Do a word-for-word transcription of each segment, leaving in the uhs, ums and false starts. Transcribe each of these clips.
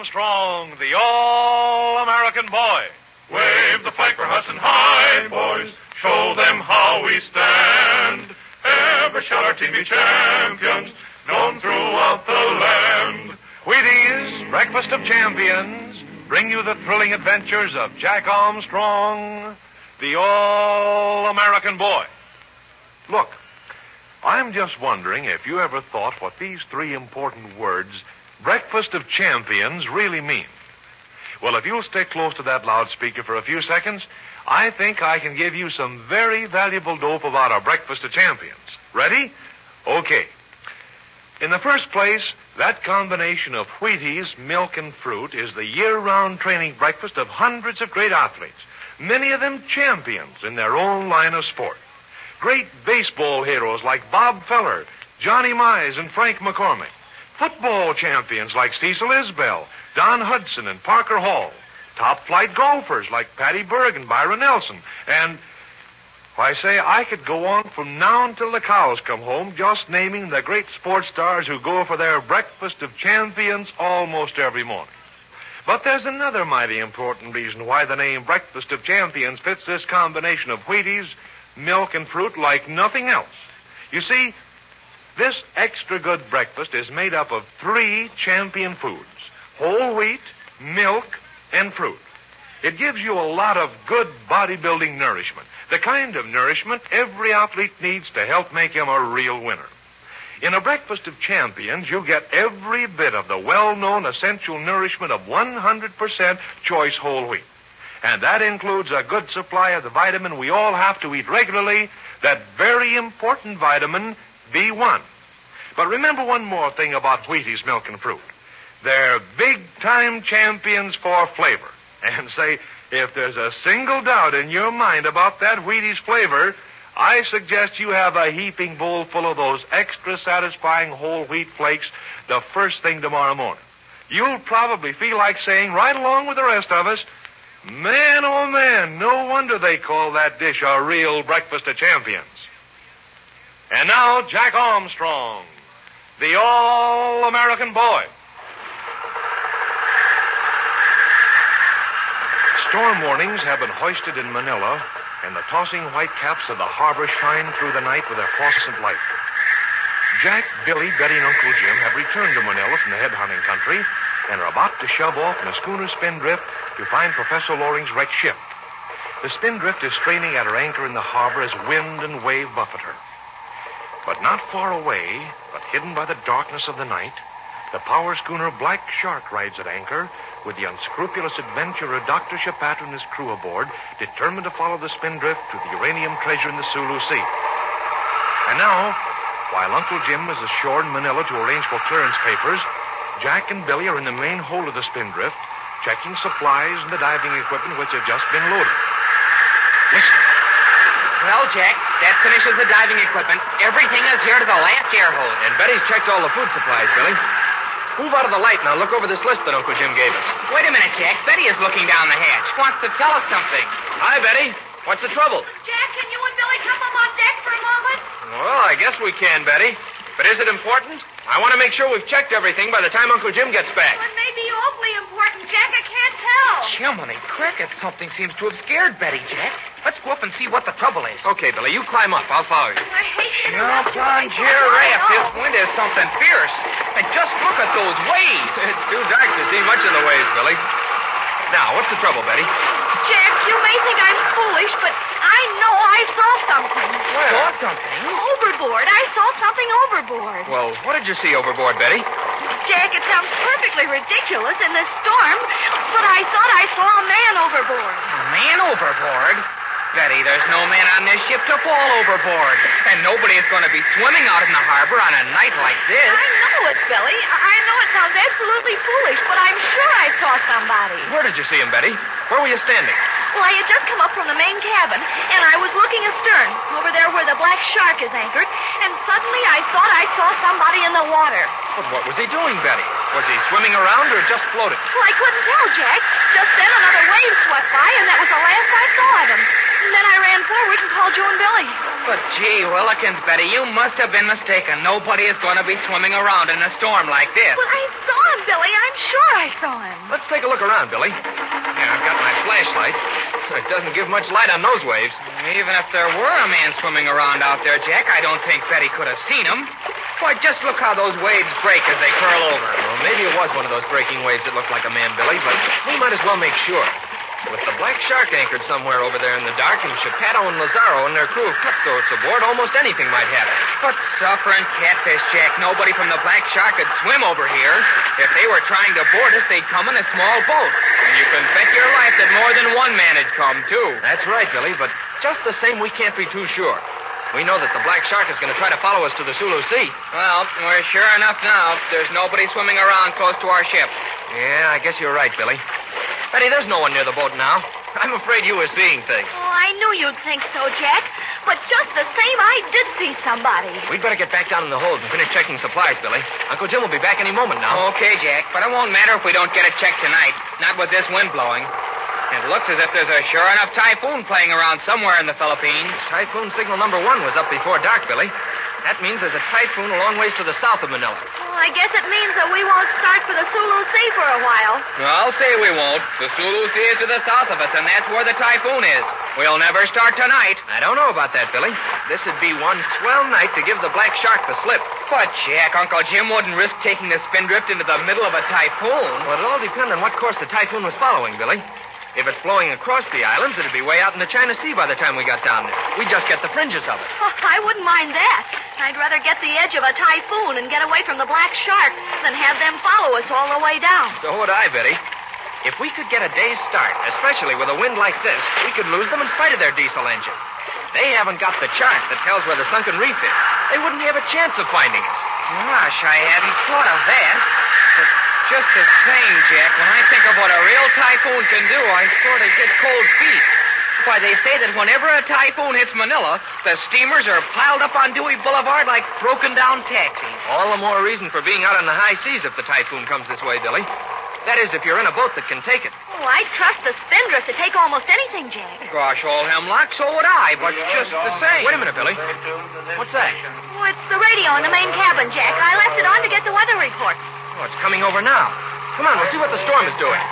Armstrong, the All-American Boy. Wave the flag for Hudson High, boys. Show them how we stand. Ever shall our team be champions, known throughout the land. Wheaties, Breakfast of Champions, bring you the thrilling adventures of Jack Armstrong, the All-American Boy. Look, I'm just wondering if you ever thought what these three important words, Breakfast of Champions, really mean. Well, if you'll stay close to that loudspeaker for a few seconds, I think I can give you some very valuable dope about our Breakfast of Champions. Ready? Okay. In the first place, that combination of Wheaties, milk, and fruit is the year-round training breakfast of hundreds of great athletes, many of them champions in their own line of sport. Great baseball heroes like Bob Feller, Johnny Mize, and Frank McCormick. Football champions like Cecil Isbell, Don Hudson, and Parker Hall. Top-flight golfers like Patty Berg and Byron Nelson. And, why, say, I could go on from now until the cows come home just naming the great sports stars who go for their Breakfast of Champions almost every morning. But there's another mighty important reason why the name Breakfast of Champions fits this combination of Wheaties, milk, and fruit like nothing else. You see, this extra good breakfast is made up of three champion foods: whole wheat, milk, and fruit. It gives you a lot of good bodybuilding nourishment, the kind of nourishment every athlete needs to help make him a real winner. In a Breakfast of Champions, you get every bit of the well-known essential nourishment of one hundred percent choice whole wheat. And that includes a good supply of the vitamin we all have to eat regularly, that very important vitamin B one. But remember one more thing about Wheaties, milk, and fruit. They're big-time champions for flavor. And say, if there's a single doubt in your mind about that Wheaties flavor, I suggest you have a heaping bowl full of those extra satisfying whole wheat flakes the first thing tomorrow morning. You'll probably feel like saying, right along with the rest of us, man, oh man, no wonder they call that dish a real Breakfast of Champions. And now, Jack Armstrong, the All-American Boy. Storm warnings have been hoisted in Manila, and the tossing white caps of the harbor shine through the night with their phosphorescent light. Jack, Billy, Betty, and Uncle Jim have returned to Manila from the head-hunting country and are about to shove off in a schooner Spindrift to find Professor Loring's wrecked ship. The Spindrift is straining at her anchor in the harbor as wind and wave buffet her. But not far away, but hidden by the darkness of the night, the power schooner Black Shark rides at anchor with the unscrupulous adventurer Doctor Chapato and his crew aboard, determined to follow the Spindrift to the uranium treasure in the Sulu Sea. And now, while Uncle Jim is ashore in Manila to arrange for clearance papers, Jack and Billy are in the main hold of the Spindrift, checking supplies and the diving equipment which have just been loaded. Listen. Well, Jack, that finishes the diving equipment. Everything is here to the last air hose. And Betty's checked all the food supplies, Billy. Move out of the light now. Look over this list that Uncle Jim gave us. Wait a minute, Jack. Betty is looking down the hatch. Wants to tell us something. Hi, Betty. What's the trouble? Jack, can you and Billy come up on deck for a moment? Well, I guess we can, Betty. But is it important? I want to make sure we've checked everything by the time Uncle Jim gets back. It may be awfully important, Jack. I can't tell. Jiminy cricket, something seems to have scared Betty, Jack. Let's go up and see what the trouble is. Okay, Billy, you climb up. I'll follow you. I hate to Jump interrupt you. on, I don't Giraffe. This know. wind is something fierce. And just look at those waves. It's too dark to see much of the waves, Billy. Now, what's the trouble, Betty? Jack, you may think I'm foolish, but I know I saw something. Saw something? Overboard. I saw something overboard. Well, what did you see overboard, Betty? Jack, it sounds perfectly ridiculous in this storm, but I thought I saw a man overboard. A man overboard? Betty, there's no man on this ship to fall overboard. And nobody is going to be swimming out in the harbor on a night like this. I know it, Billy. I know it sounds absolutely foolish, but I'm sure I saw somebody. Where did you see him, Betty? Where were you standing? Well, I had just come up from the main cabin, and I was looking astern, over there where the Black Shark is anchored, and suddenly I thought I saw somebody in the water. But what was he doing, Betty? Was he swimming around or just floating? Well, I couldn't tell, Jack. Just then another wave swept by, and that was the last I saw of him. And then I ran forward and called you and Billy. But gee, Willikins, Betty, you must have been mistaken. Nobody is going to be swimming around in a storm like this. Well, I saw him, Billy. I'm sure I saw him. Let's take a look around, Billy. Here, I've got my flashlight. It doesn't give much light on those waves. Even if there were a man swimming around out there, Jack, I don't think Betty could have seen him. Why, just look how those waves break as they curl over. Well, maybe it was one of those breaking waves that looked like a man, Billy, but we might as well make sure. With the Black Shark anchored somewhere over there in the dark, and Geppetto and Lazaro and their crew of cutthroats aboard, almost anything might happen. But suffering catfish, Jack, nobody from the Black Shark could swim over here. If they were trying to board us, they'd come in a small boat. And you can bet your life that more than one man had come, too. That's right, Billy, but just the same, we can't be too sure. We know that the Black Shark is going to try to follow us to the Sulu Sea. Well, we're sure enough now. There's nobody swimming around close to our ship. Yeah, I guess you're right, Billy. Betty, there's no one near the boat now. I'm afraid you were seeing things. Oh, I knew you'd think so, Jack. But just the same, I did see somebody. We'd better get back down in the hold and finish checking supplies, Billy. Uncle Jim will be back any moment now. Okay, Jack, but it won't matter if we don't get it checked tonight. Not with this wind blowing. It looks as if there's a sure enough typhoon playing around somewhere in the Philippines. Typhoon signal number one was up before dark, Billy. That means there's a typhoon a long ways to the south of Manila. Well, I guess it means that we won't start for the Sulu Sea for a while. Well, I'll say we won't. The Sulu Sea is to the south of us, and that's where the typhoon is. We'll never start tonight. I don't know about that, Billy. This would be one swell night to give the Black Shark the slip. But, Jack, Uncle Jim wouldn't risk taking the Spindrift into the middle of a typhoon. Well, it'll all depend on what course the typhoon was following, Billy. If it's blowing across the islands, it'd be way out in the China Sea by the time we got down there. We'd just get the fringes of it. Oh, I wouldn't mind that. I'd rather get the edge of a typhoon and get away from the Black Shark than have them follow us all the way down. So would I, Betty. If we could get a day's start, especially with a wind like this, we could lose them in spite of their diesel engine. They haven't got the chart that tells where the sunken reef is. They wouldn't have a chance of finding us. Gosh, I hadn't thought of that. But just the same, Jack, when I think of what a real typhoon can do, I sort of get cold feet. Why, they say that whenever a typhoon hits Manila, the steamers are piled up on Dewey Boulevard like broken-down taxis. All the more reason for being out on the high seas if the typhoon comes this way, Billy. That is, if you're in a boat that can take it. Oh, I'd trust the Spindrift to take almost anything, Jack. Gosh, old Hemlock, so would I, but just the same. Wait a minute, Billy. What's that? Oh, it's the radio in the main cabin, Jack. I left it on to get the weather report. Oh, it's coming over now. Come on, we'll see what the storm is doing.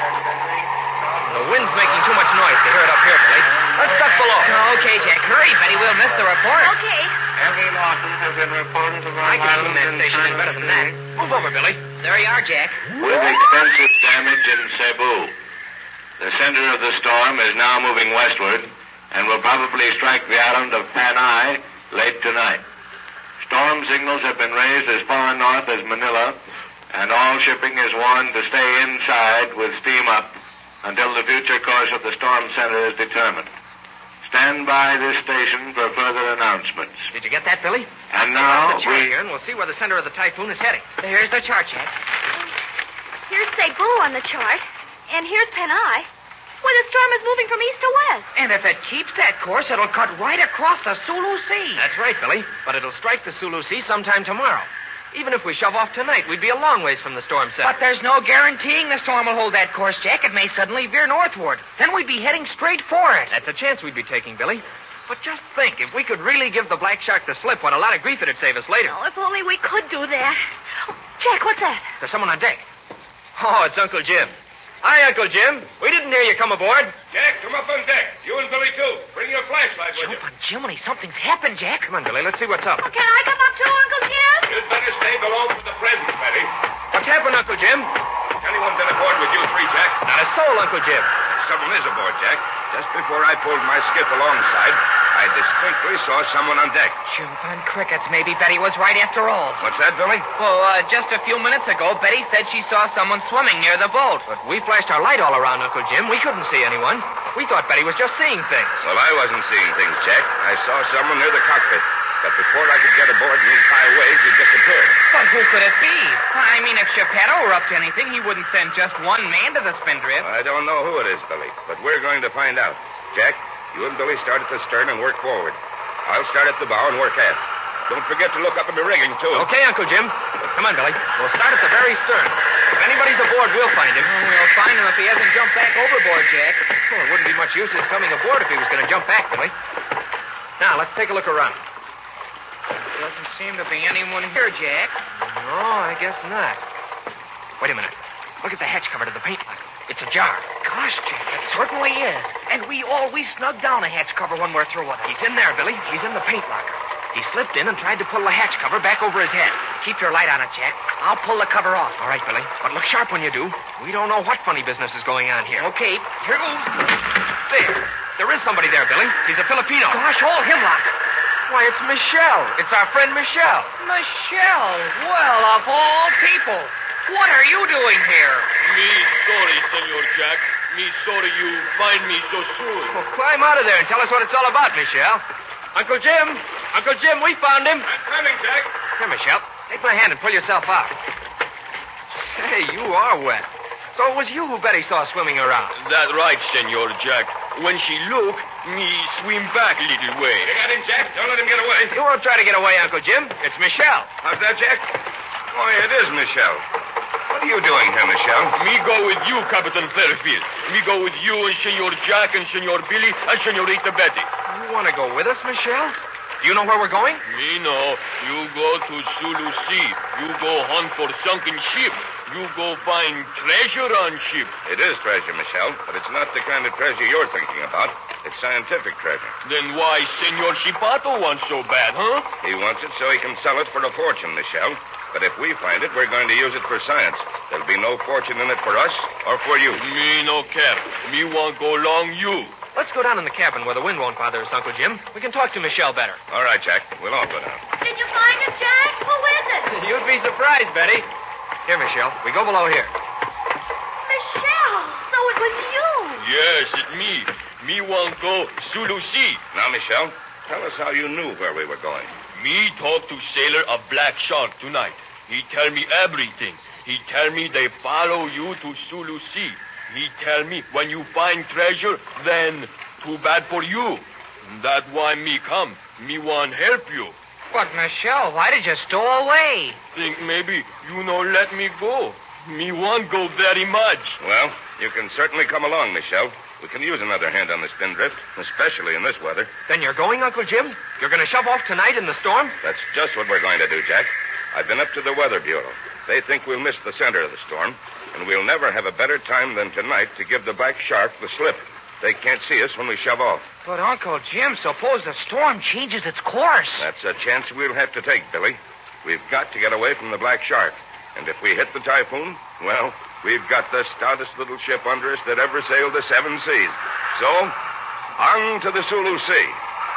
The wind's making too much noise to hear it up here, Billy. Let's duck below. Okay, Jack. Hurry, Betty. We'll miss the report. Okay. Heavy losses have been reported to I can tune that station in better than that. Move over, Billy. There you are, Jack. With extensive damage in Cebu. The center of the storm is now moving westward and will probably strike the island of Panay late tonight. Storm signals have been raised as far north as Manila, and all shipping is warned to stay inside with steam up until the future course of the storm center is determined. Stand by this station for further announcements. Did you get that, Billy? And now, the chart we... here, and we'll see where the center of the typhoon is heading. Here's the chart, Jack. Here's Cebu on the chart, and here's Panay. Well, the storm is moving from east to west. And if it keeps that course, it'll cut right across the Sulu Sea. That's right, Billy. But it'll strike the Sulu Sea sometime tomorrow. Even if we shove off tonight, we'd be a long ways from the storm center. But there's no guaranteeing the storm will hold that course, Jack. It may suddenly veer northward. Then we'd be heading straight for it. That's a chance we'd be taking, Billy. But just think, if we could really give the Black Shark the slip, what a lot of grief it'd save us later. Oh, if only we could do that. Oh, Jack, what's that? There's someone on deck. Oh, it's Uncle Jim. Hi, Uncle Jim. We didn't hear you come aboard. Jack, come up on deck. You and Billy, too. Bring your flashlight with you. Jump on Jiminy, something's happened, Jack. Come on, Billy. Let's see what's up. Can I come up too, Uncle Jim? You'd better stay below for the present, Betty. What's happened, Uncle Jim? Anyone been aboard with you three, Jack? Not a soul, Uncle Jim. Someone is aboard, Jack. Just before I pulled my skiff alongside, I distinctly saw someone on deck. Jump on crickets. Maybe Betty was right after all. What's that, Billy? Well, uh, just a few minutes ago, Betty said she saw someone swimming near the boat. But we flashed our light all around, Uncle Jim. We couldn't see anyone. We thought Betty was just seeing things. Well, I wasn't seeing things, Jack. I saw someone near the cockpit. But before I could get aboard in these high waves, he disappeared. But who could it be? I mean, if Geppetto were up to anything, he wouldn't send just one man to the Spindrift. I don't know who it is, Billy, but we're going to find out. Jack, you and Billy start at the stern and work forward. I'll start at the bow and work aft. Don't forget to look up in the rigging, too. Okay, Uncle Jim. Come on, Billy. We'll start at the very stern. If anybody's aboard, we'll find him. Oh, we'll find him if he hasn't jumped back overboard, Jack. Well, it wouldn't be much use his coming aboard if he was going to jump back, Billy. Now, let's take a look around. Doesn't seem to be anyone here, Jack. No, I guess not. Wait a minute. Look at the hatch cover to the paint locker. It's ajar. Gosh, Jack, it certainly is. And we always snug down a hatch cover when we're through with it. He's in there, Billy. He's in the paint locker. He slipped in and tried to pull the hatch cover back over his head. Keep your light on it, Jack. I'll pull the cover off. All right, Billy. But look sharp when you do. We don't know what funny business is going on here. Okay, here goes. There. There is somebody there, Billy. He's a Filipino. Gosh, all hemlock. Why, it's Michelle. It's our friend Michelle. Michelle. Well, of all people. What are you doing here? Me sorry, Senor Jack. Me sorry you find me so soon. Well, climb out of there and tell us what it's all about, Michelle. Uncle Jim. Uncle Jim, we found him. I'm coming, Jack. Here, Michelle. Take my hand and pull yourself out. Say, you are wet. So it was you who Betty saw swimming around. That right, Senor Jack. When she look, me swim back a little way. You got him, Jack. Don't let him get away. You won't try to get away, Uncle Jim. It's Michelle. How's that, Jack? Why, it is Michelle. What are you doing here, Michelle? Me go with you, Captain Fairfield. Me go with you and Senor Jack and Senor Billy and Senorita Betty. You want to go with us, Michelle? Do you know where we're going? Me know. You go to Sulu Sea. You go hunt for sunken ship. You go find treasure on ship. It is treasure, Michelle, but it's not the kind of treasure you're thinking about. It's scientific treasure. Then why Senor Shipato wants so bad, huh? He wants it so he can sell it for a fortune, Michelle. But if we find it, we're going to use it for science. There'll be no fortune in it for us or for you. Me no care. Me want go along you. Let's go down in the cabin where the wind won't bother us, Uncle Jim. We can talk to Michelle better. All right, Jack. We'll all go down. Did you find him, Jack? Who is it? You'd be surprised, Betty. Here, Michelle. We go below here. Michelle. So it was you. Yes, it me. Me want go Sulu Sea. Now, Michelle, tell us how you knew where we were going. Me talk to sailor a black shark tonight. He tell me everything. He tell me they follow you to Sulu Sea. He tell me when you find treasure, then too bad for you. That why me come. Me want help you. But, Michelle, why did you stow away? Think maybe you no let me go. Me want go very much. Well, you can certainly come along, Michelle. We can use another hand on the spindrift, especially in this weather. Then you're going, Uncle Jim? You're going to shove off tonight in the storm? That's just what we're going to do, Jack. I've been up to the Weather Bureau. They think we'll miss the center of the storm, and we'll never have a better time than tonight to give the black shark the slip. They can't see us when we shove off. But, Uncle Jim, suppose the storm changes its course. That's a chance we'll have to take, Billy. We've got to get away from the black shark. And if we hit the typhoon, well, we've got the stoutest little ship under us that ever sailed the seven seas. So, on to the Sulu Sea.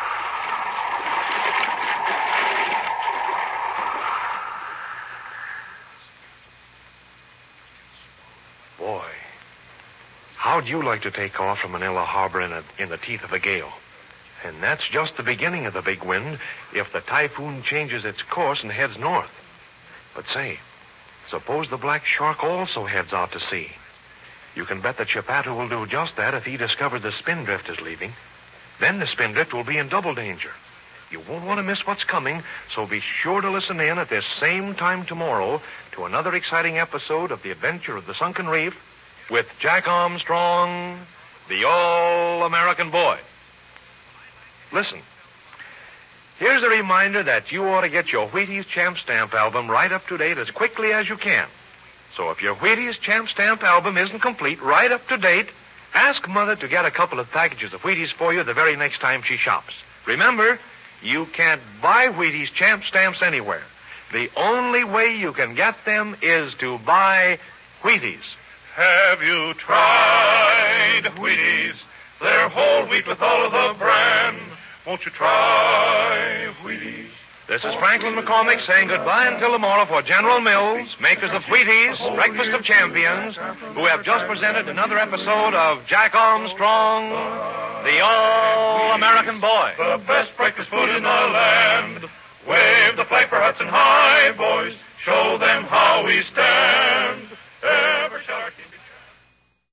Boy, how'd you like to take off from Manila Harbor in, a, in the teeth of a gale? And that's just the beginning of the big wind if the typhoon changes its course and heads north. But say, suppose the black shark also heads out to sea. You can bet that Chipato will do just that if he discovers the spindrift is leaving. Then the spindrift will be in double danger. You won't want to miss what's coming, so be sure to listen in at this same time tomorrow to another exciting episode of The Adventure of the Sunken Reef with Jack Armstrong, the All-American Boy. Listen, here's a reminder that you ought to get your Wheaties Champ Stamp album right up to date as quickly as you can. So if your Wheaties Champ Stamp album isn't complete, right up to date, ask Mother to get a couple of packages of Wheaties for you the very next time she shops. Remember, you can't buy Wheaties Champ Stamps anywhere. The only way you can get them is to buy Wheaties. Have you tried Wheaties? They're whole wheat with all of the bran. Won't you try Wheaties? This is Franklin McCormick saying goodbye until tomorrow for General Mills, makers of Wheaties, Breakfast of Champions, who have just presented another episode of Jack Armstrong, the All-American Boy. The best breakfast food in the